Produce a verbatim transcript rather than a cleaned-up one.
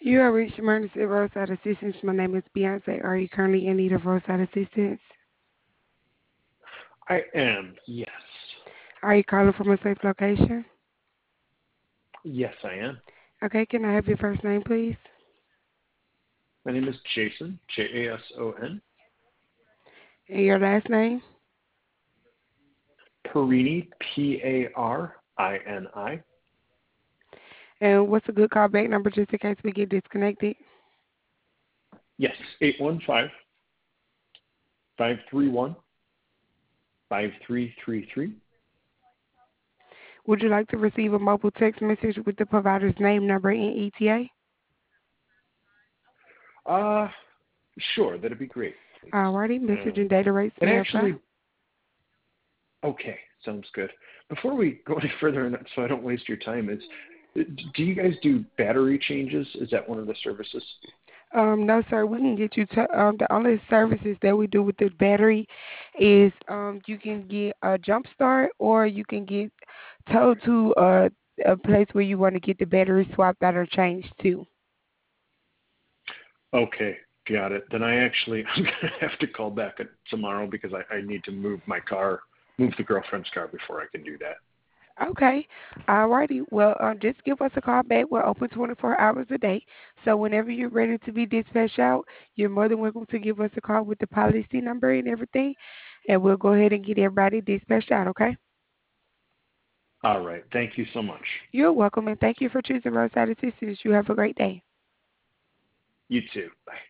You have reached emergency roadside assistance. My name is Beyonce. Are you currently in need of roadside assistance? I am, yes. Are you calling from a safe location? Yes, I am. Okay, can I have your first name, please? My name is Jason, J A S O N. And your last name? Parini, P A R I N I. And what's a good callback number just in case we get disconnected? Yes, eight one five, five three one, five three three three. Would you like to receive a mobile text message with the provider's name, number, and E T A? Uh, sure, that'd be great, please. Alrighty, message Uh, and data rates and verify. actually, okay, sounds good. Before we go any further, and so I don't waste your time, is do you guys do battery changes? Is that one of the services? Um, no, sir. We can get you to um, the only services that we do with the battery is um, you can get a jump start or you can get towed to uh, a place where you want to get the battery swapped out or changed to. Okay, got it. Then I actually I'm gonna have to call back tomorrow because I, I need to move my car, move the girlfriend's car before I can do that. Okay. Alrighty. Well, um, just give us a call back. We're open twenty-four hours a day. So whenever you're ready to be dispatched out, you're more than welcome to give us a call with the policy number and everything, and we'll go ahead and get everybody dispatched out, okay? All right. Thank you so much. You're welcome, and thank you for choosing Roadside Assistance. You have a great day. You too. Bye.